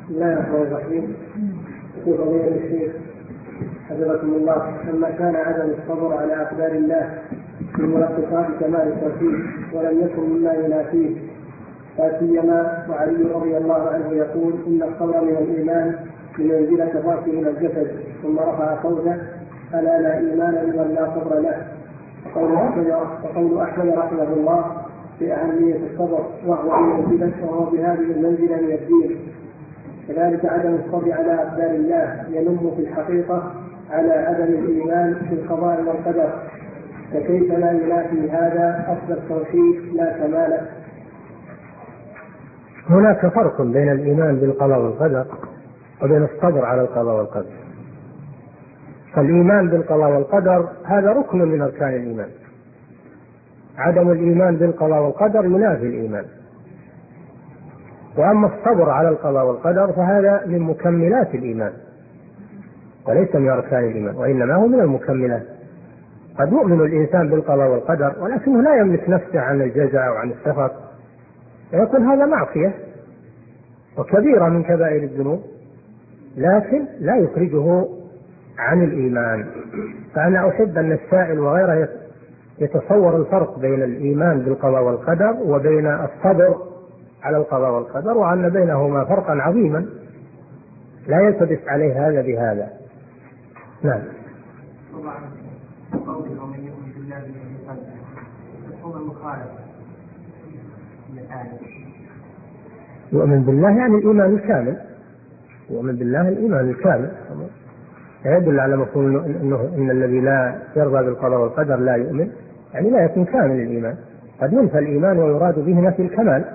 بسم الله الرحمن الرحيم. يقول فضيلة الشيخ حفظكم الله: لما كان عدم الصبر على أقدار الله من ملخصات كمال التوحيد ولم يكن مما ينافيه، لا سيما وعلي رضي الله عنه يقول: إن الصبر من الإيمان بمنزلة الرأس من الجسد، ثم رفع صوته: ألا لا إيمان لمن لا صبر له. وقول أحمد رحمه الله في أهمية الصبر وهو بهذه المنزلة من الدين. كذلك عدم الصبر على أقدار الله ينم في الحقيقة على عدم الإيمان في القضاء والقدر، فكيف لا ينافي هذا أصل التوحيد لا كماله؟ هناك فرق بين الإيمان بالقضاء والقدر وبين الصبر على القضاء والقدر. فالإيمان بالقضاء والقدر هذا ركن من أركان الإيمان. عدم الإيمان بالقضاء والقدر ينافي الإيمان. وأما الصبر على القضاء والقدر فهذا من مكملات الإيمان وليس من أركان الإيمان، وإنما هو من المكملات. قد يؤمن الإنسان بالقضاء والقدر ولكنه لا يملك نفسه عن الجزع وعن السخط، ويكون هذا معصية وكبيرة من كبائر الذنوب، لكن لا يخرجه عن الإيمان. فأنا أحب أن السائل وغيره يتصور الفرق بين الإيمان بالقضاء والقدر وبين الصبر على القضاء والقدر، وأن بينهما فرقا عظيما لا يلتبس عليه هذا بهذا. نعم. طبعا قوله من يؤمن بالله مفهوم المخالفة من الآية. يؤمن بالله يعني الإيمان الكامل، يؤمن بالله الإيمان الكامل، يدل على مفهوم إن الذي لا يرضى بالقضاء والقدر لا يؤمن، يعني لا يكون كامل الإيمان. قد ينفى الإيمان ويراد به نفي الكمال،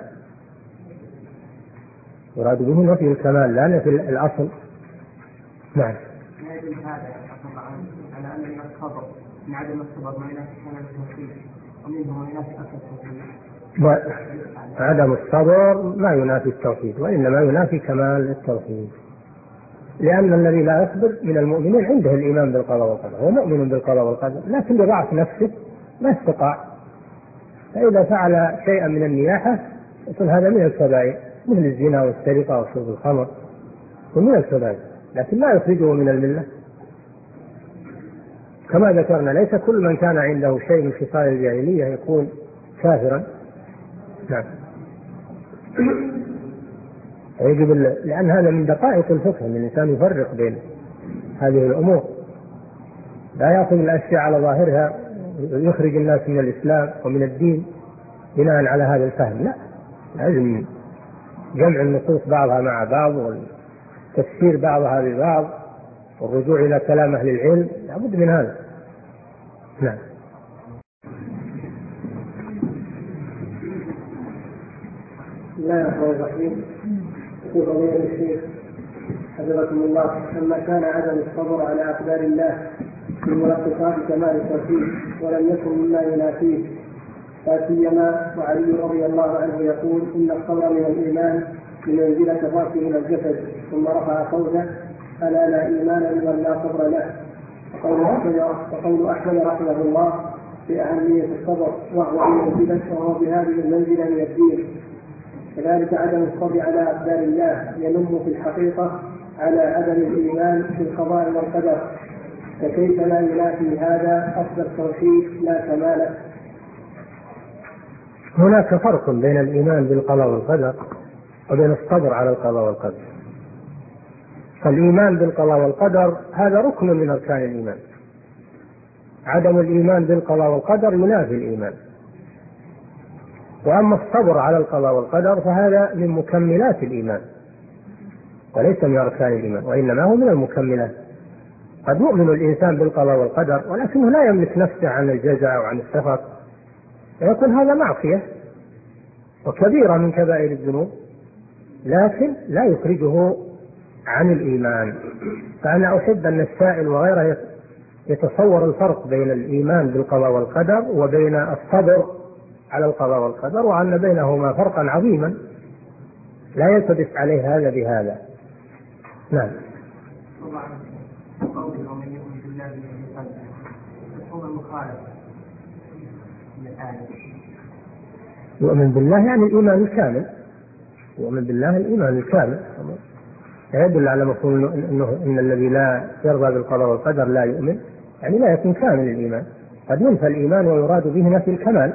يراد به نفي الكمال لا نفي الأصل. نعم. ما يدل هذا طبعا على أن من الصبر من عدم الصبر ما ينافي كمال التوحيد، ومنه ما ينافي أصل التوحيد. عدم الصبر ما ينافي التوحيد، وإنما ينافي كمال التوحيد، لأن الذي لا يصبر من المؤمنين عنده الإيمان بالقضاء والقدر، هو مؤمن بالقضاء والقدر لكن بضعف نفسه ما استطاع، فإذا فعل شيئا من النياحة يكون هذا من الكبائر مثل الزنا والسرقة وشرب الخمر، ومن الكبائر، لكن لا يخرجه من الملة. كما ذكرنا ليس كل من كان عنده شيء من خصال الجاهلية يكون كافرا. نعم. يجب لأن هذا من دقائق الفقه أن الإنسان يفرق بين هذه الأمور، لا يأخذ الأشياء على ظاهرها يخرج الناس من الإسلام ومن الدين بناء على هذا الفهم. لا، لازم جمع النصوص بعضها مع بعض وتفسير بعضها ببعض والرجوع إلى كلام أهل العلم، لابد من هذا. نعم. بسم الله الرحمن الرحيم. يقول فضيلة الشيخ حفظكم الله: لما كان عدم الصبر على أقدار الله من ملخصات كمال التوحيد ولم يكن مما ينافيه، لا سيما وعلي رضي الله عنه يقول: إن الصبر من الإيمان بمنزلة الرأس من الجسد، ثم رفع صوته: ألا لا إيمان لمن لا صبر له. وقول أحمد رحمه الله في أهمية الصبر وهو بهذه المنزلة من الدين. كذلك عدم الصبر على أقدار الله ينم في الحقيقة على عدم الإيمان في القضاء والقدر، فكيف لا ينافي هذا أصل التوحيد لا كماله؟ هناك فرق بين الإيمان بالقضاء والقدر وبين الصبر على القضاء والقدر. فالإيمان بالقضاء والقدر هذا ركن من أركان الإيمان. عدم الإيمان بالقضاء والقدر ينافي الإيمان. وأما الصبر على القضاء والقدر فهذا من مكملات الإيمان وليس من أركان الإيمان، وإنما هو من المكملات. قد يؤمن الإنسان بالقضاء والقدر ولكنه لا يملك نفسه عن الجزع وعن السخط، ويكون هذا معصية وكبيرة من كبائر الذنوب، لكن لا يخرجه عن الإيمان. فأنا أحب أن السائل وغيره يتصور الفرق بين الإيمان بالقضاء والقدر وبين الصبر على القضاء والقدر، وأن بينهما فرقا عظيما لا يلتبس عليه هذا بهذا. نعم. طبعا قوله من يؤمن بالله مفهوم المخالفة من الآية. يؤمن بالله يعني الإيمان الكامل، يؤمن بالله الإيمان الكامل، لا يدل على مفهوم إن الذي لا يرضى بالقضاء والقدر لا يؤمن، يعني لا يكون كامل الإيمان. قد ينفى الإيمان ويراد به نفي الكمال،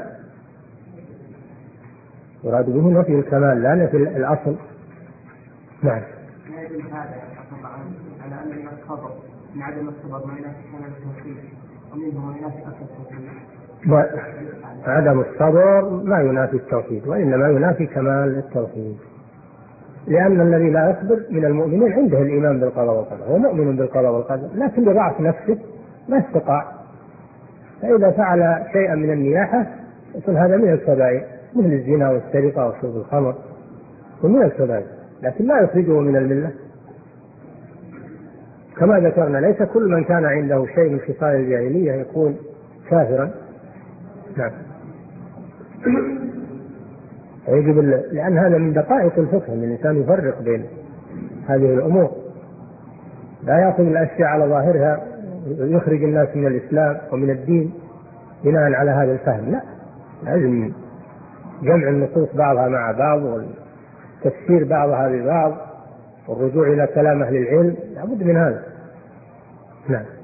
يراد به نفي الكمال لا نفي الأصل. نعم. ما يدل هذا على أن الخبر من عدم الصبر ما ينافي كمال التوحيد ومنه ما ينافي أصل التوحيد. عدم الصبر ما ينافي التوحيد، وإنما ينافي كمال التوحيد، لأن الذي لا يصبر من المؤمنين عنده الإيمان بالقضاء والقدر، هو مؤمن بالقضاء والقدر لكن بضعف نفسه ما استطاع، فإذا فعل شيئا من النياحة يقول هذا من الكبائر مثل الزنا والسرقة وشرب الخمر ومن الكبائر، لكن لا يخرجه من الملة. كما ذكرنا ليس كل من كان عنده شيء من خصال الجاهلية يكون كافرا. نعم. يجب لأن هذا من دقائق الفقه أن الإنسان يفرق بين هذه الأمور، لا يأخذ الأشياء على ظاهرها يخرج الناس من الإسلام ومن الدين بناء على هذا الفهم، لا، لازم جمع النصوص بعضها مع بعض وتفسير بعضها ببعض والرجوع إلى كلام أهل العلم، لابد من هذا. نعم.